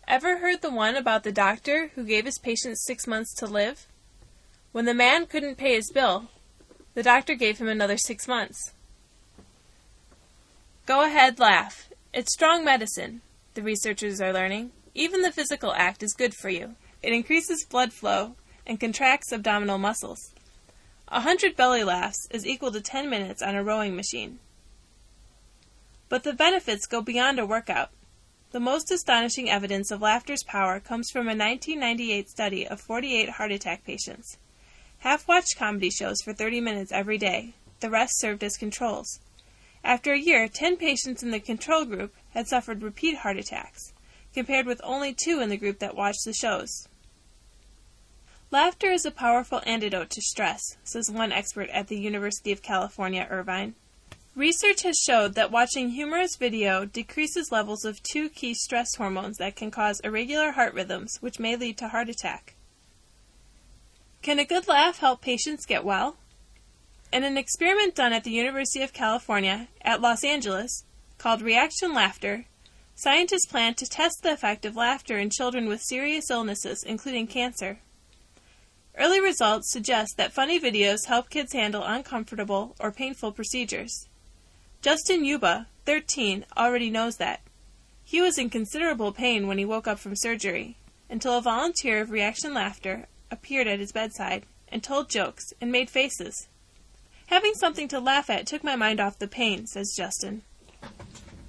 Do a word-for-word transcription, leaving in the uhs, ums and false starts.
Ever heard the one about the doctor who gave his patient six months to live? When the man couldn't pay his bill, the doctor gave him another six months. Go ahead, laugh. It's strong medicine, the researchers are learning. Even the physical act is good for you. It increases blood flow and contracts abdominal muscles. A hundred belly laughs is equal to ten minutes on a rowing machine. But the benefits go beyond a workout. The most astonishing evidence of laughter's power comes from a nineteen ninety-eight study of forty-eight heart attack patients. Half watched comedy shows for thirty minutes every day. The rest served as controls. After a year, ten patients in the control group had suffered repeat heart attacks, compared with only two in the group that watched the shows. Laughter is a powerful antidote to stress, says one expert at the University of California, Irvine. Research has showed that watching humorous video decreases levels of two key stress hormones that can cause irregular heart rhythms, which may lead to heart attack. Can a good laugh help patients get well? In an experiment done at the University of California at Los Angeles, called Reaction Laughter, scientists plan to test the effect of laughter in children with serious illnesses, including cancer. Early results suggest that funny videos help kids handle uncomfortable or painful procedures. Justin Yuba, thirteen, already knows that. He was in considerable pain when he woke up from surgery, until a volunteer of Reaction Laughter appeared at his bedside and told jokes and made faces. Having something to laugh at took my mind off the pain, says Justin.